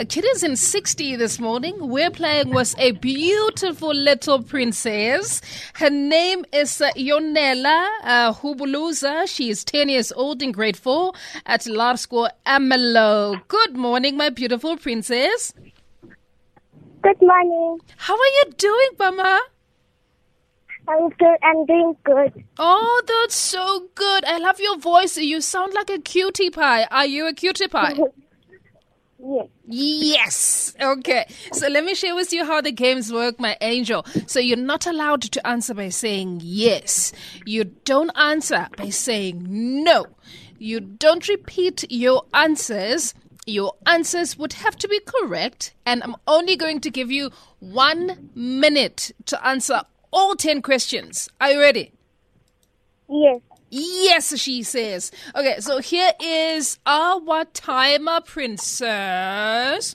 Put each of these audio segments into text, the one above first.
Kid is in 60 this morning. We're playing with a beautiful little princess. Her name is Yonela Hubuluza. She is 10 years old in grade 4 at Laerskool Ermelo. Good morning, my beautiful princess. Good morning. How are you doing, Mama? I'm good. I'm doing good. Oh, that's so good. I love your voice. You sound like a cutie pie. Are you a cutie pie? Yes. Yes. Okay. So let me share with you how the games work, my angel. So you're not allowed to answer by saying yes. You don't answer by saying no. You don't repeat your answers. Your answers would have to be correct. And I'm only going to give you 1 minute to answer all 10 questions. Are you ready? Yes. Yes, she says. Okay, so here is our timer, princess.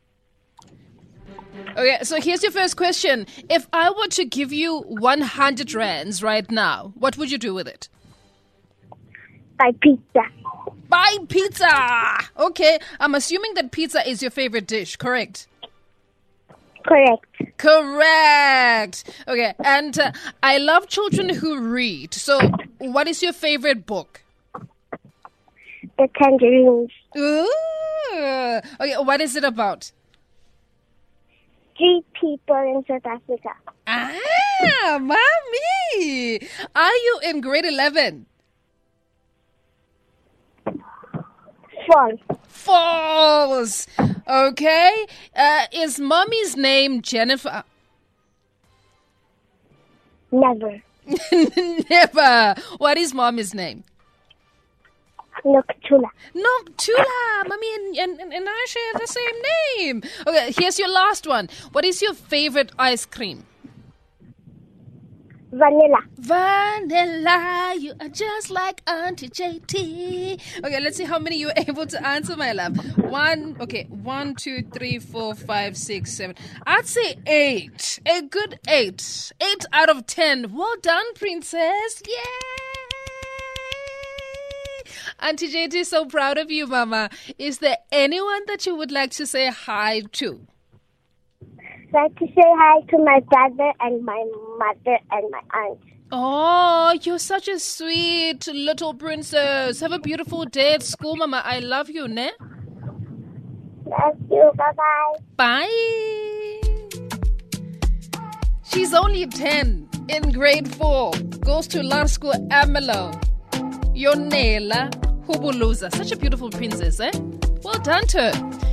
Okay, so here's your first question. If I were to give you 100 rands right now, what would you do with it? Buy pizza. Buy pizza! Okay, I'm assuming that pizza is your favorite dish, correct? Correct. Correct. Okay, and I love children who read. So, what is your favorite book? The Tangerines. Ooh. Okay, what is it about? 3 people in South Africa. Ah, mommy. Are you in grade 11? False. Okay. Is mommy's name Jennifer? Never. Never. What is mommy's name? Noctula. Noctula. Mommy and I share the same name. Okay, here's your last one. What is your favorite ice cream? Vanilla. Vanilla, you are just like Auntie JT. Okay, let's see how many you were able to answer, my love. 1, 2, 3, 4, 5, 6, 7. I'd say 8. A good 8. 8 out of 10. Well done, princess. Yay! Auntie JT is so proud of you, Mama. Is there anyone that you would like to say hi to? I'd like to say hi to my brother and my mother and my aunt. Oh, you're such a sweet little princess. Have a beautiful day at school, Mama. I love you, ne? Love you. Bye-bye. Bye. She's only 10 in grade 4. Goes to Laerskool Ermelo. Yonela Hubuluza. Such a beautiful princess, eh? Well done to her.